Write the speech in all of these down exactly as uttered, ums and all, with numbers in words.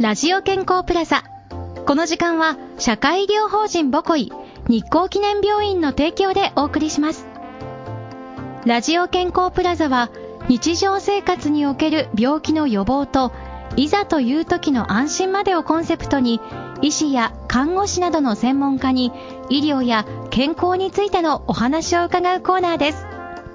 ラジオ健康プラザ。この時間は社会医療法人ボコイ日光記念病院の提供でお送りします。ラジオ健康プラザは日常生活における病気の予防といざという時の安心までをコンセプトに、医師や看護師などの専門家に医療や健康についてのお話を伺うコーナーです。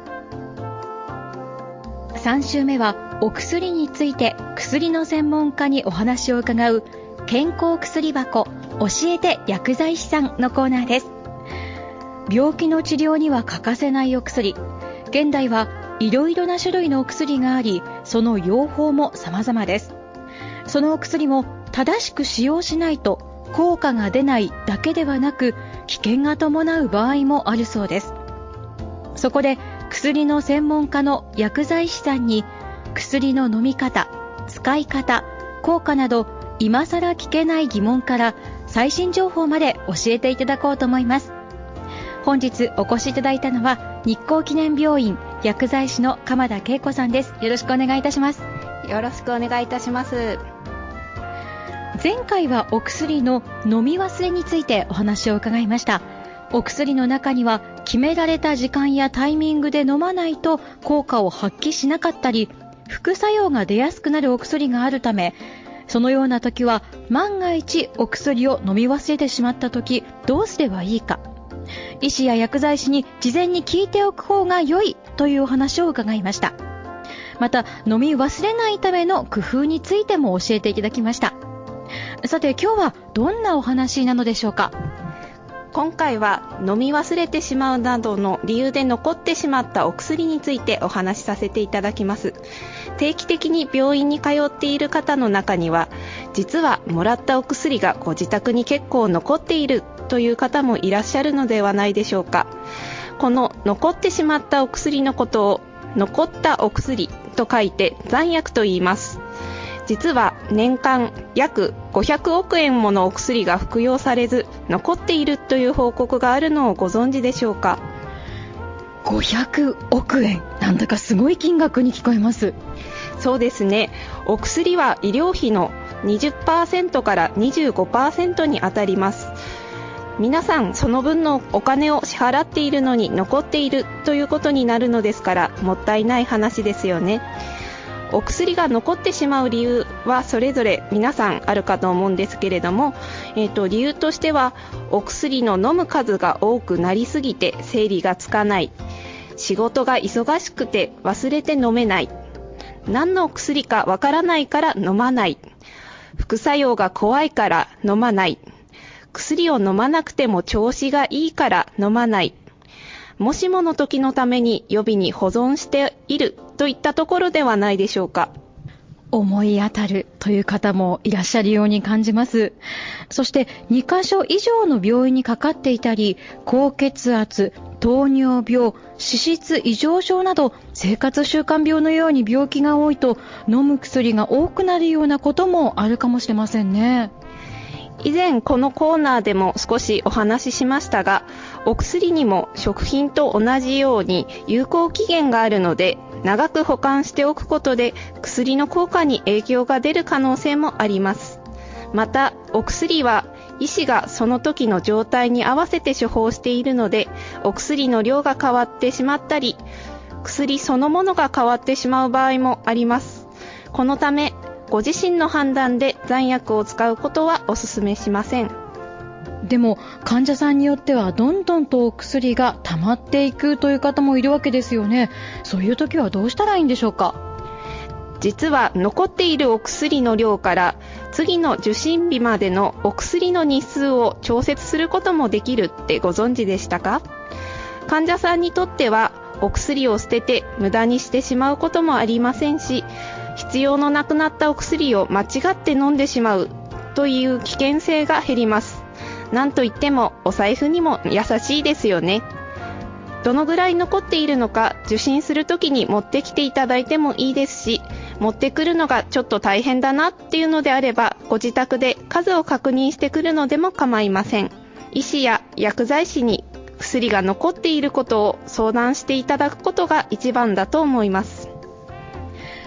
さん週目はお薬について薬の専門家にお話を伺う健康薬箱教えて薬剤師さんのコーナーです。病気の治療には欠かせないお薬。現代はいろいろな種類のお薬があり、その用法も様々です。そのお薬も正しく使用しないと効果が出ないだけではなく、危険が伴う場合もあるそうです。そこで薬の専門家の薬剤師さんに薬の飲み方、使い方、効果など今さら聞けない疑問から最新情報まで教えていただこうと思います。本日お越しいただいたのは日光記念病院薬剤師の鎌田恵子さんです。よろしくお願いいたします。 よろしくお願いいたします。 前回はお薬の飲み忘れについてお話を伺いました。お薬の中には決められた時間やタイミングで飲まないと効果を発揮しなかったり、副作用が出やすくなるお薬があるため、そのような時は万が一お薬を飲み忘れてしまった時どうすればいいか、医師や薬剤師に事前に聞いておく方が良いというお話を伺いました。また飲み忘れないための工夫についても教えていただきました。さて今日はどんなお話なのでしょうか。 今回は飲み忘れてしまうなどの理由で残ってしまったお薬についてお話しさせていただきます。定期的に病院に通っている方の中には、実はもらったお薬がご自宅に結構残っているという方もいらっしゃるのではないでしょうか。この残ってしまったお薬のことを残ったお薬と書いて残薬と言います。実は年間約ごひゃくおくえんものお薬が服用されず残っているという報告があるのをご存知でしょうか。 ごひゃくおくえん、なんだかすごい金額に聞こえます。 そうですね。お薬は医療費の にじゅっパーセント から にじゅうごパーセント に当たります。皆さんその分のお金を支払っているのに残っているということになるのですから、もったいない話ですよね。お薬が残ってしまう理由はそれぞれ皆さんあるかと思うんですけれども、えーと、理由としては、お薬の飲む数が多くなりすぎて整理がつかない、仕事が忙しくて忘れて飲めない、何のお薬かわからないから飲まない、副作用が怖いから飲まない、薬を飲まなくても調子がいいから飲まない、もしもの時のために予備に保存しているといったところではないでしょうか。 思い当たるという方もいらっしゃるように感じます。そしてにかしょ以上の病院にかかっていたり、高血圧、糖尿病、脂質異常症など生活習慣病のように病気が多いと飲む薬が多くなるようなこともあるかもしれませんね。 以前このコーナーでも少しお話ししましたが、お薬にも食品と同じように有効期限があるので、長く保管しておくことで薬の効果に影響が出る可能性もあります。またお薬は医師がその時の状態に合わせて処方しているので、お薬の量が変わってしまったり、薬そのものが変わってしまう場合もあります。このためご自身の判断で残薬を使うことはお勧めしません。 でも患者さんによってはどんどんとお薬が溜まっていくという方もいるわけですよね。そういう時はどうしたらいいんでしょうか。 実は残っているお薬の量から次の受診日までのお薬の日数を調節することもできるってご存知でしたか。患者さんにとってはお薬を捨てて無駄にしてしまうこともありませんし、必要のなくなったお薬を間違って飲んでしまうという危険性が減ります。なんといってもお財布にも優しいですよね。どのぐらい残っているのか受診するときに持ってきていただいてもいいですし、持ってくるのがちょっと大変だなっていうのであれば、ご自宅で数を確認してくるのでも構いません。医師や薬剤師に薬が残っていることを相談していただくことが一番だと思います。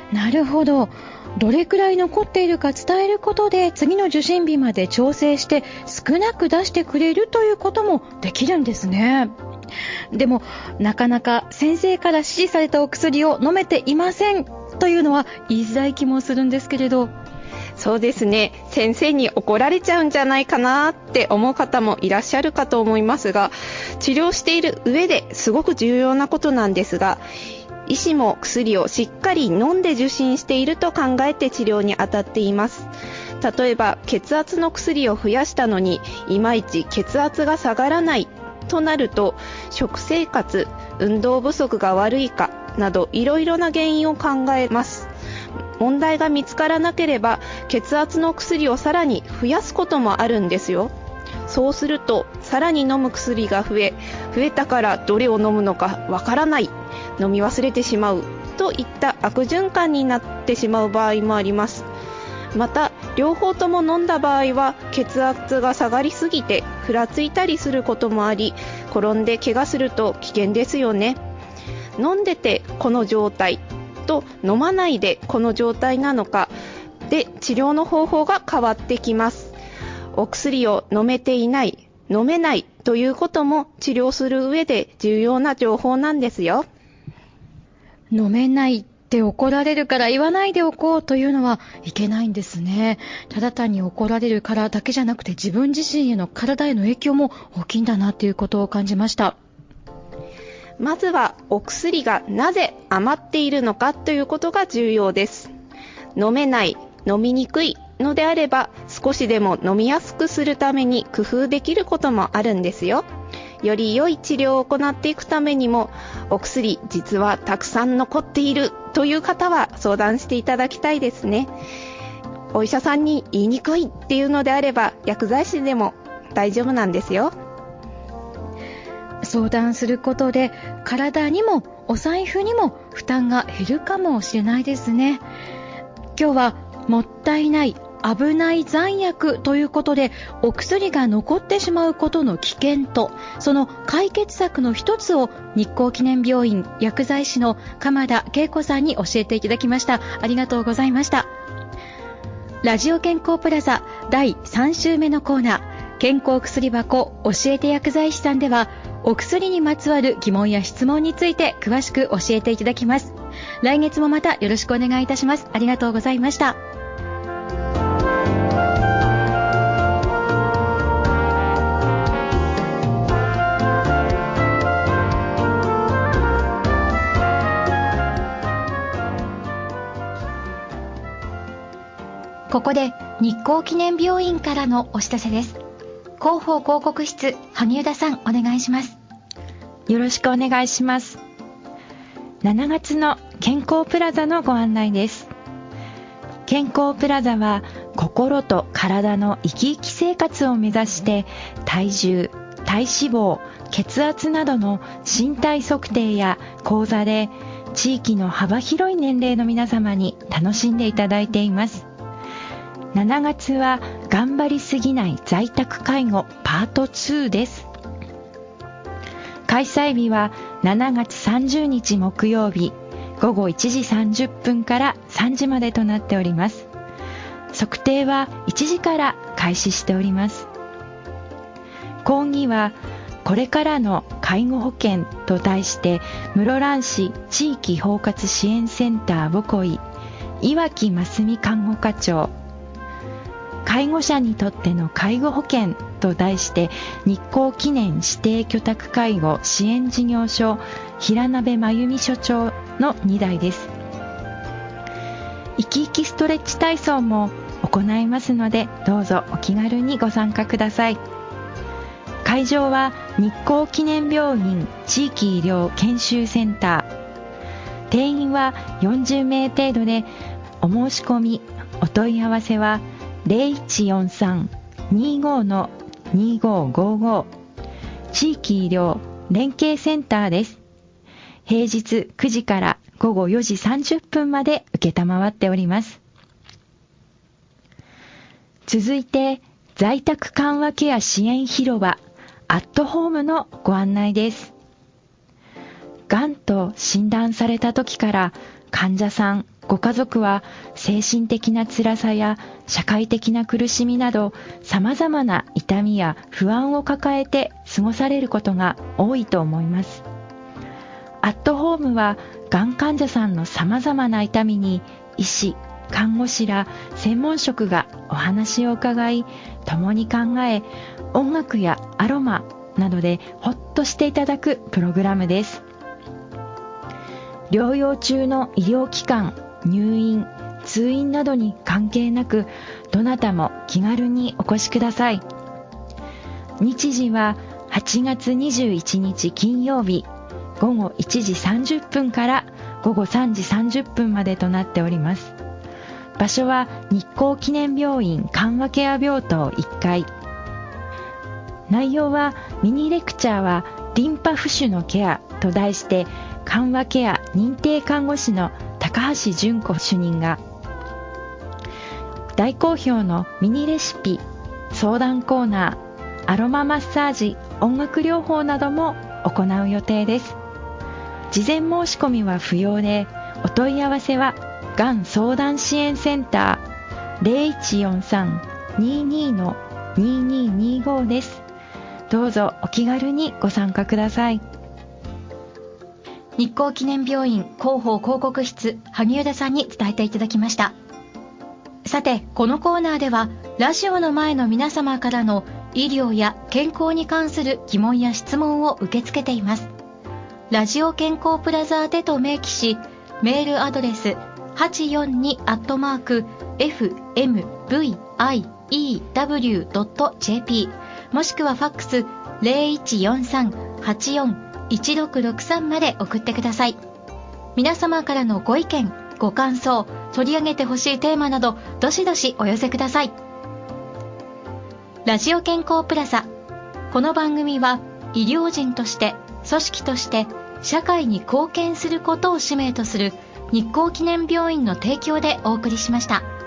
なるほど。どれくらい残っているか伝えることで次の受診日まで調整して少なく出してくれるということもできるんですね。でもなかなか先生から指示されたお薬を飲めていませんというのは言いづらい気もするんですけれど。 そうですね。先生に怒られちゃうんじゃないかなって思う方もいらっしゃるかと思いますが、治療している上ですごく重要なことなんですが、医師も薬をしっかり飲んで受診していると考えて治療に当たっています。例えば血圧の薬を増やしたのにいまいち血圧が下がらないとなると、食生活、運動不足が悪いかなどいろいろな原因を考えます。問題が見つからなければ血圧の薬をさらに増やすこともあるんですよ。そうするとさらに飲む薬が増え、増えたからどれを飲むのかわからない、飲み忘れてしまうといった悪循環になってしまう場合もあります。また両方とも飲んだ場合は血圧が下がりすぎてふらついたりすることもあり、転んで怪我すると危険ですよね。飲んでてこの状態と飲まないでこの状態なのかで治療の方法が変わってきます。お薬を飲めていない、飲めないということも治療する上で重要な情報なんですよ。 飲めないって怒られるから言わないでおこうというのはいけないんですね。ただ単に怒られるからだけじゃなくて自分自身への体への影響も大きいんだなということを感じました。 まずはお薬がなぜ余っているのかということが重要です。飲めない、飲みにくいのであれば少しでも飲みやすくするために工夫できることもあるんですよ。より良い治療を行っていくためにもお薬実はたくさん残っているという方は相談していただきたいですね。お医者さんに言いにくいっていうのであれば薬剤師でも大丈夫なんですよ。 相談することで体にもお財布にも負担が減るかもしれないですね。今日はもったいない、危ない残薬ということでお薬が残ってしまうことの危険とその解決策の一つを日光記念病院薬剤師の鎌田恵子さんに教えていただきました。ありがとうございました。ラジオ健康プラザだいさん週目のコーナー、健康薬箱教えて薬剤師さんではお薬にまつわる疑問や質問について詳しく教えていただきます。来月もまたよろしくお願いいたします。ありがとうございました。ここで日光記念病院からのお知らせです。広報広告室、萩生田さんお願いします。 よろしくお願いします。しちがつの健康プラザのご案内です。健康プラザは心と体の生き生き生活を目指して体重、体脂肪、血圧などの身体測定や講座で地域の幅広い年齢の皆様に楽しんでいただいています。しちがつは頑張りすぎない在宅介護パートにです。開催日はしちがつさんじゅうにち木曜日ごごいちじさんじゅっぷんからさんじまでとなっております。測定はいちじから開始しております。講義はこれからの介護保険と題して室蘭市地域包括支援センターボコイ岩木真澄看護課長、介護者にとっての介護保険と題して日光記念指定居宅介護支援事業所平鍋真由美所長のにだいです。生き生きストレッチ体操も行いますのでどうぞお気軽にご参加ください。会場は日光記念病院地域医療研修センター、定員はよんじゅうめい程度でお申し込みお問い合わせはゼロいちよんさん にーごー にーごーごーごー 地域医療連携センターです。平日くじからごごよじさんじゅっぷんまで受けたまわっております。続いて在宅緩和ケア支援広場アットホームのご案内です。がんと診断された時から患者さん、 ご家族は精神的な辛さや社会的な苦しみなど様々な痛みや不安を抱えて過ごされることが多いと思います。アットホームはがん患者さんの様々な痛みに医師、看護師ら専門職がお話を伺い、共に考え、音楽やアロマなどでほっとしていただくプログラムです。療養中の医療機関、入院、通院などに関係なく、どなたも気軽にお越しください。日時ははちがつにじゅういちにち金曜日、ごごいちじさんじゅっぷんからごごさんじさんじゅっぷんまでとなっております。場所は日光記念病院緩和ケア病棟いっかい。内容はミニレクチャーはリンパ浮腫のケアと題して、緩和ケア認定看護師の高橋純子主任が大好評のミニレシピ、相談コーナー、アロママッサージ、音楽療法なども行う予定です。事前申し込みは不要で、お問い合わせはがん相談支援センター ゼロいちよんさん にーにー の にーにーにーご です。どうぞお気軽にご参加ください。 日光記念病院広報広告室、萩生田さんに伝えていただきました。さて、このコーナーではラジオの前の皆様からの医療や健康に関する疑問や質問を受け付けています。ラジオ健康プラザ宛てと明記し、メールアドレス はちよんに アットマーク エフエムブイアイイーダブリュー ドット ジェーピー もしくはファックス ゼロいちよんさん はちよん いちろくろくさん まで送ってください。皆様からのご意見、ご感想、取り上げてほしいテーマなど、どしどしお寄せください。ラジオ健康プラザ。この番組は医療人として、組織として社会に貢献することを使命とする日光記念病院の提供でお送りしました。